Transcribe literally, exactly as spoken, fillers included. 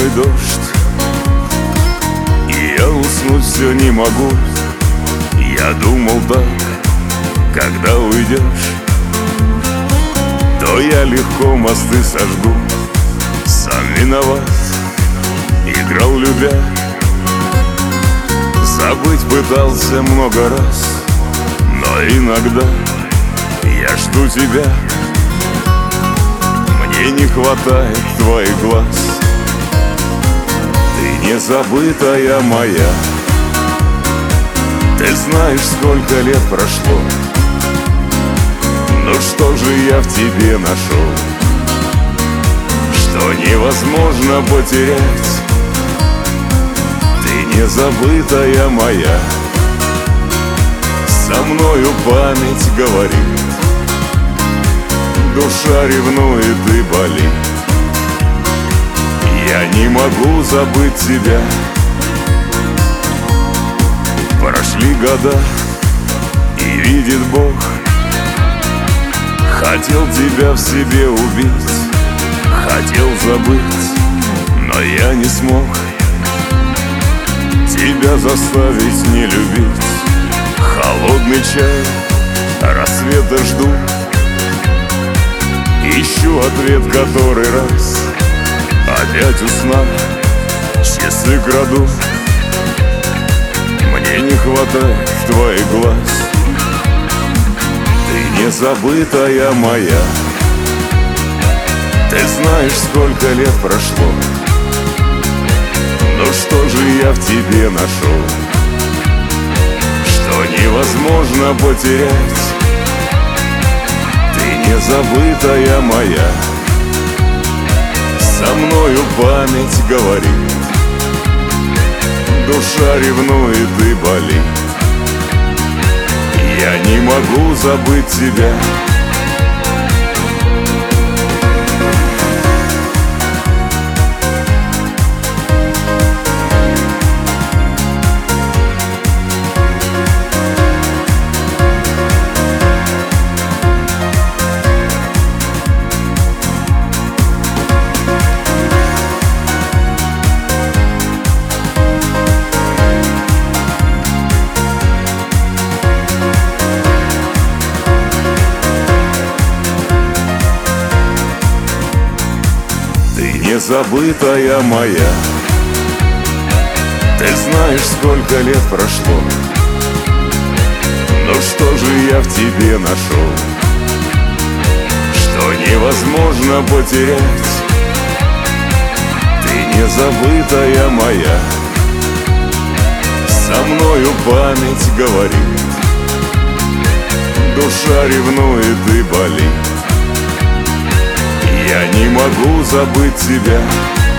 лунный дождь, и я уснуть все не могу. Я думал так, когда уйдешь, то я легко мосты сожгу. Сам виноват, играл любя, забыть пытался много раз, но иногда я жду тебя. Мне не хватает твоих глаз. Ты не забытая моя. Ты знаешь, сколько лет прошло. Ну что же я в тебе нашел, что невозможно потерять? Ты не забытая моя. Со мною память говорит, душа ревнует и болит. Я не могу забыть тебя. Прошли года, и видит Бог, хотел тебя в себе убить, хотел забыть, но я не смог тебя заставить не любить. Холодный чай, рассвета жду, ищу ответ который раз. Опять у сна часы краду. Мне не хватает твоих глаз. Ты не забытая моя. Ты знаешь, сколько лет прошло. Ну что же я в тебе нашел, что невозможно потерять? Ты не забытая моя. Со мною память говорит, душа ревнует и болит. Я не могу забыть тебя. Незабытая моя. Ты знаешь, сколько лет прошло. Ну что же я в тебе нашел, что невозможно потерять? Ты незабытая моя. Со мною память говорит, душа ревнует и болит. Я не могу забыть тебя.